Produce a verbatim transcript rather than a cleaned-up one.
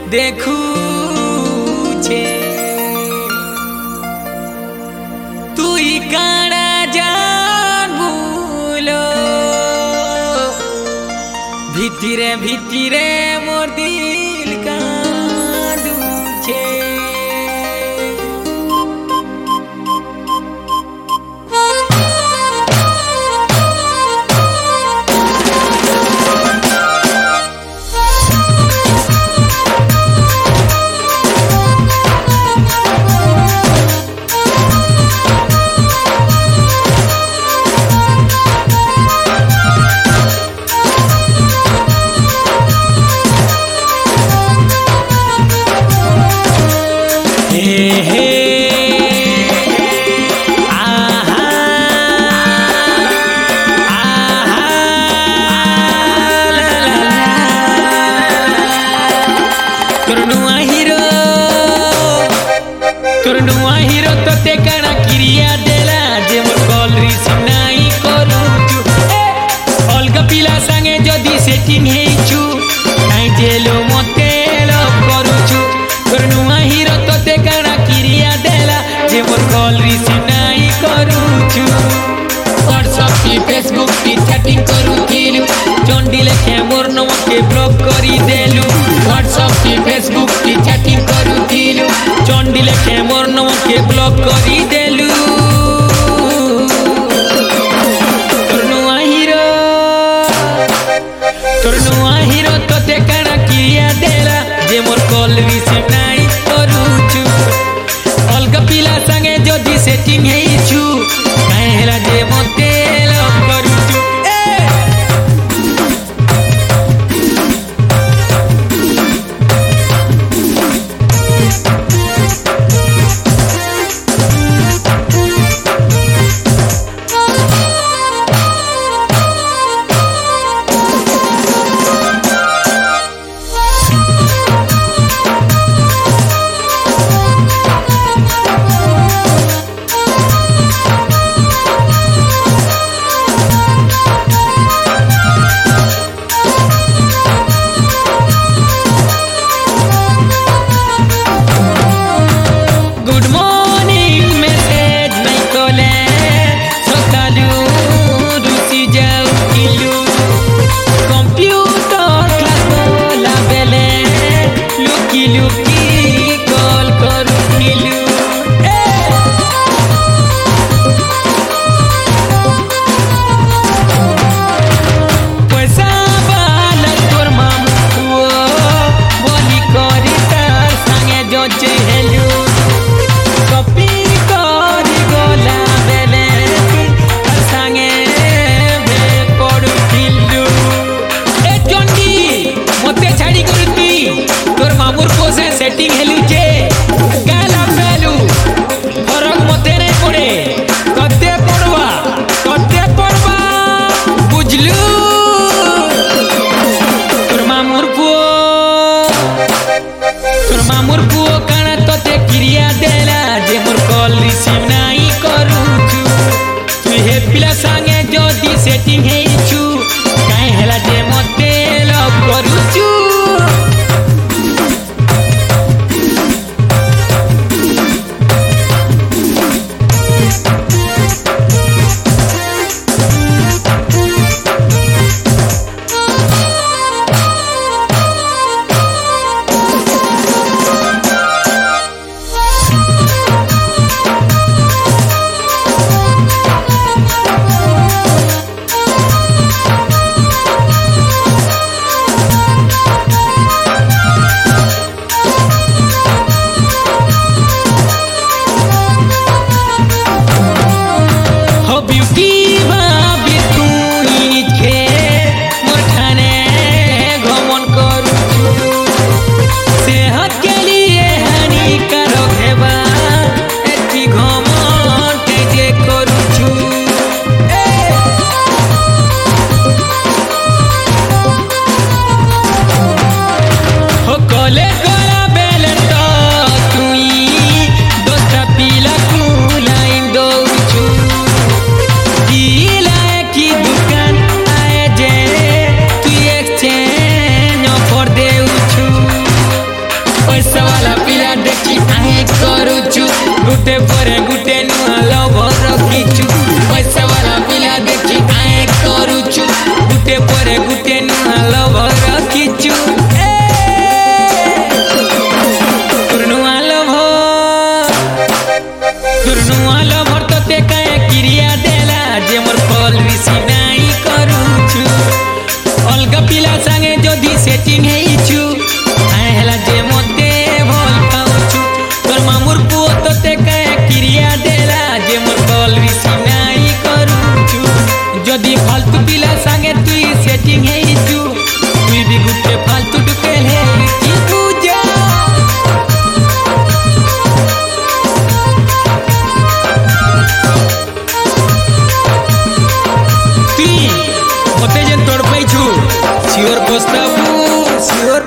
देखू छे तुई काड़ा जान भूलो भितिरे भितिरे मोर दिल कांदू छे। हीरो तो ते कणा क्रिया देला जे मोर कॉल रिसीव नाही करूचु अलगा पिला संगे जदी सेटिंग हेइचु नाही जेलो मते लव करूचु तोर नुआ हीरो तो ते कणा क्रिया देला जे मोर कॉल रिसीव नाही करूचु व्हाट्सएप की फेसबुक की चैटिंग करूथिलु चंडी लेखे मोर नमके ब्लॉक करी देलु व्हाट्सएप की फेसबुक की चैटिंग करूथिलु चंडी लेखे मोर नमके ब्लॉक करी देलु तोर नुआ हीरो तोर नुआ हीरो तो ते कणा क्रिया देला जे मोर कॉल रिसीव नाही करूचु अलगा पिला संगे जदी सेटिंग हेइचु काहे हेला जे मते लव करूचु गुटे परे गुटे नुआ लवर रखिछु पैसा वाला पिला देखी आए करूछु गुटे परे गुटे नुआ लवर रखिछु तोर नुआ लवर तोर नुआ लवर तोते काहे क्रिया देला जे मोर कॉल रिसीव नाही करूछु अलगा पिला संगे जदी सेटिंग हेइछु आए हला जे मते भल पाउछु तोर मामुर पुओ तोते काहे क्रिया देला जे मोर कॉल रिसीव नाही करूछु जदी फालतू पिला संगे तुई सेटिंग हेइछु तुई भी गुटे फालतू डुकेल हे की पूजा तुई मते जे तोड़ पाइछु सियोर पोस्ताबू सियोर